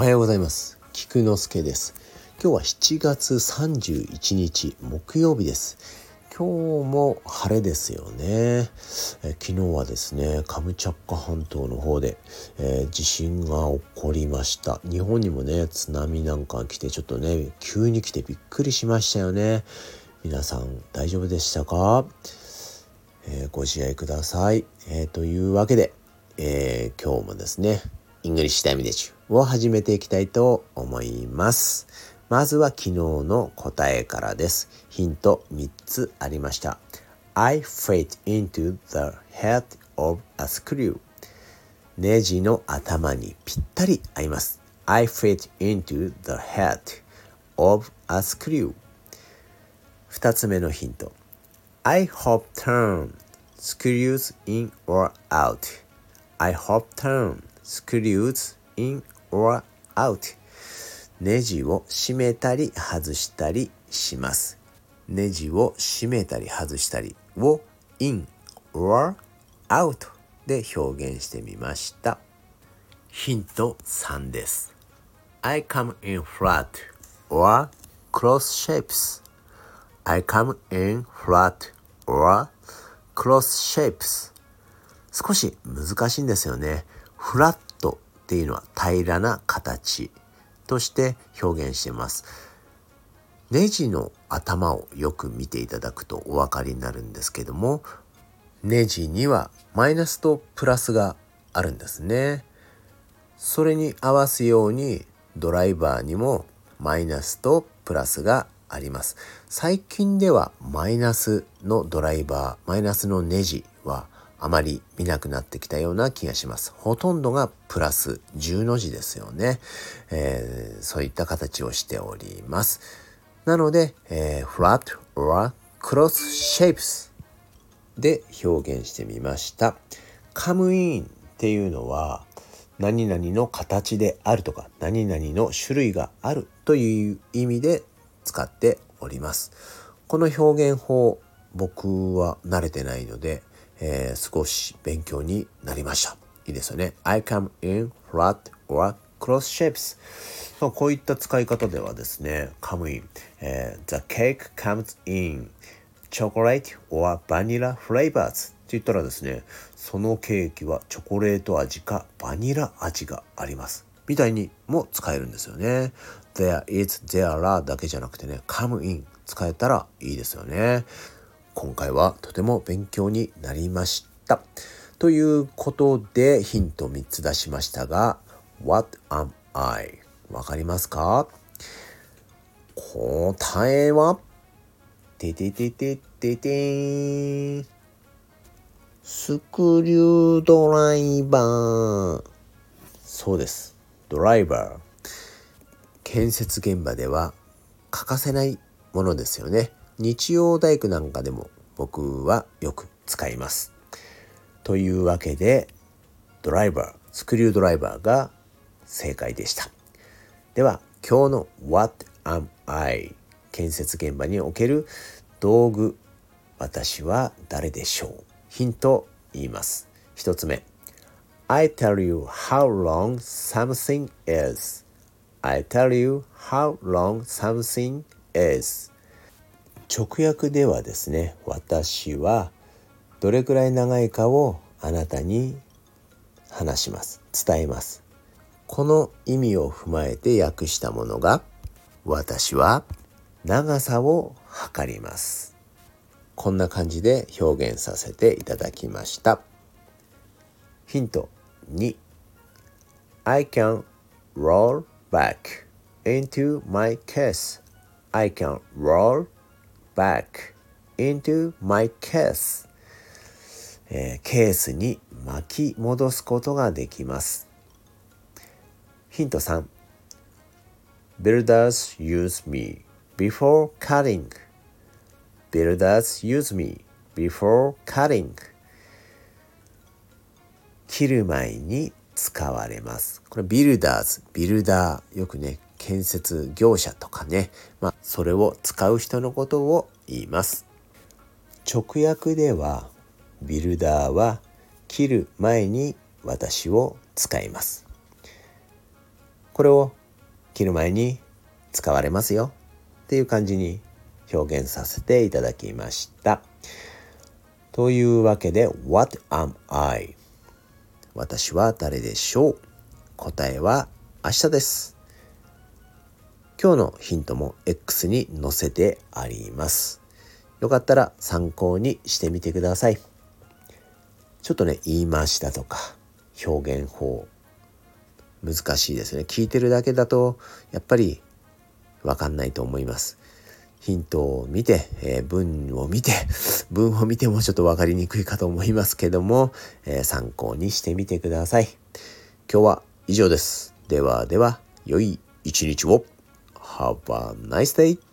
おはようございます。菊之助です。今日は7月31日木曜日です。今日も晴れですよね。昨日はですね、カムチャッカ半島の方で、地震が起こりました。日本にもね、津波なんか来てちょっとね、急に来てびっくりしましたよね。皆さん大丈夫でしたか？ご自愛ください。というわけで、今日もですね、イングリッシュタイムデジュを始めていきたいと思います。まずは昨日の答えからです。ヒント3つありました。I fit into the head of a screw. ネジの頭にぴったり合います。I fit into the head of a screw. 2つ目のヒント。I hope turn screws in or out.I hope turn screws in or out. ネジを締めたり外したりします。ネジを締めたり外したりを in or out で表現してみました。ヒント3です。I come in flat or cross shapes.I come in flat or cross shapes. 少し難しいんですよね。フラットっていうのは平らな形として表現しています。ネジの頭をよく見ていただくとお分かりになるんですけども、ネジにはマイナスとプラスがあるんですね。それに合わすようにドライバーにもマイナスとプラスがあります。最近ではマイナスのドライバー、マイナスのネジはあまり見なくなってきたような気がします。ほとんどがプラス10の字ですよね。そういった形をしております。なので、flat or cross shapes で表現してみました。come in っていうのは何々の形であるとか何々の種類があるという意味で使っております。この表現法、僕は慣れてないので、少し勉強になりました。いいですよね。I come in flat or cross shapes。こういった使い方ではですね、come in、the cake comes in chocolate or vanilla flavors って言ったらですね、そのケーキはチョコレート味かバニラ味がありますみたいにも使えるんですよね。There is, there are だけじゃなくてね、come in 使えたらいいですよね。今回はとても勉強になりました。ということでヒント3つ出しましたが、What am I? わかりますか？答えはててててててーん。スクリュードライバー。そうです。ドライバー。建設現場では欠かせないものですよね。日曜大工なんかでも僕はよく使います。というわけでドライバー、スクリュードライバーが正解でした。では今日の What am I? 建設現場における道具、私は誰でしょう？ヒント言います。一つ目、I tell you how long something is.I tell you how long something is. 直訳ではですね、私はどれくらい長いかをあなたに話します。伝えます。この意味を踏まえて訳したものが、私は長さを測ります。こんな感じで表現させていただきました。ヒント2、I can roll back into my case. I can roll back into my case. ケースに巻き戻すことができます。ヒント3、Builders use me before cutting. Builders use me before cutting. 切る前に使われます。これビルダー、よくね、建設業者とかね、それを使う人のことを言います。直訳ではビルダーは切る前に私を使います。 これを切る前に使われますよっていう感じに表現させていただきました。というわけで What am I? 私は誰でしょう。答えは明日です。今日のヒントも X に載せてあります。よかったら参考にしてみてください。ちょっとね、言い回しだとか表現法難しいですね。聞いてるだけだとやっぱり分かんないと思います。ヒントを見て、文を見てもちょっと分かりにくいかと思いますけども、参考にしてみてください。今日は以上です。ではでは、良い一日を。Have a nice day!